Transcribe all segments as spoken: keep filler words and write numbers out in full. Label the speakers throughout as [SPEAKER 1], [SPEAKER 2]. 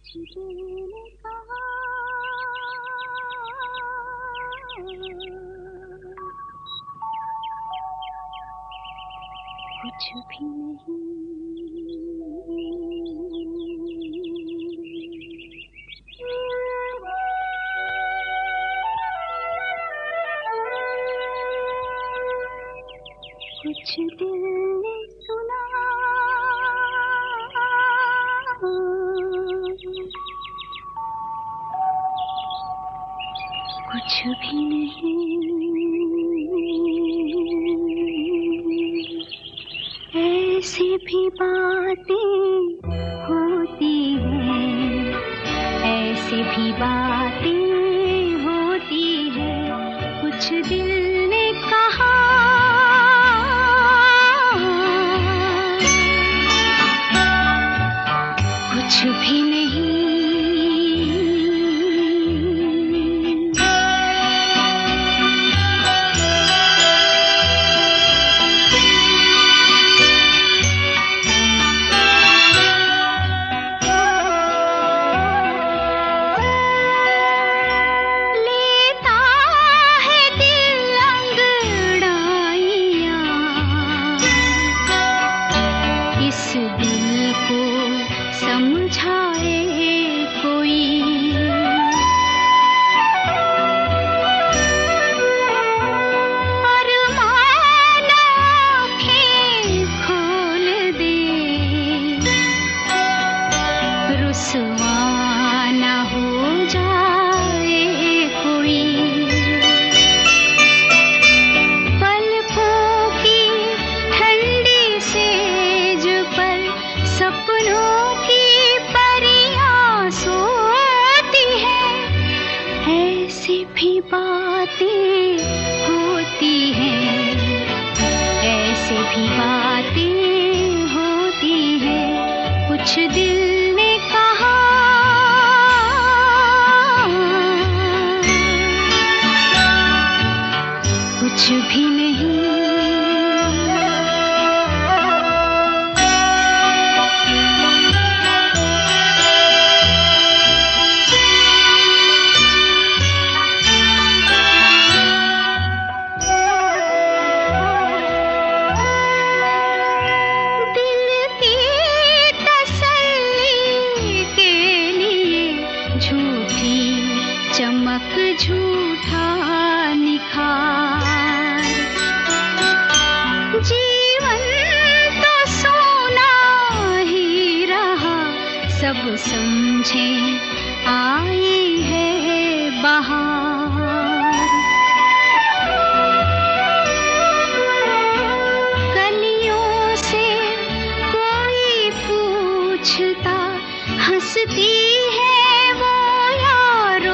[SPEAKER 1] दिल ने कहा कुछ भी नहीं, कुछ दिल ने सुना कुछ भी नहीं। ऐसी भी बातें होती हैं, ऐसी भी बातें होती हैं। कुछ दिल ने कहा कुछ भी नहीं। इस दिल को समझाए कोई, अरमान आँखें खोल दे, रुसवा न हो जाए कोई। पलकों की ठंडी सेज पर सपनों की परियां सोती हैं। ऐसी भी बातें होती हैं, ऐसी भी बातें होती हैं। कुछ दिल ने कहा कुछ भी नहीं। चमक झूठा निखार, जीवन तो सोना ही रहा। सब समझे आई है बहार। कलियों से कोई पूछता हंसती है वो यारो।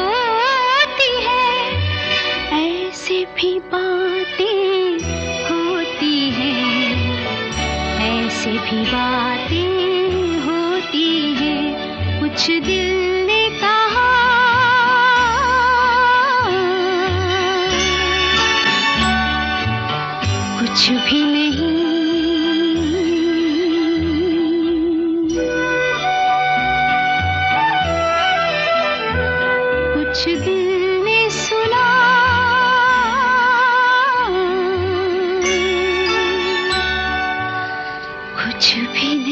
[SPEAKER 1] ऐसी भी बातें होती हैं, ऐसी भी बातें होती हैं। कुछ दिल ने कहा कुछ भी नहीं। कुछ दिल ने सुना कुछ भी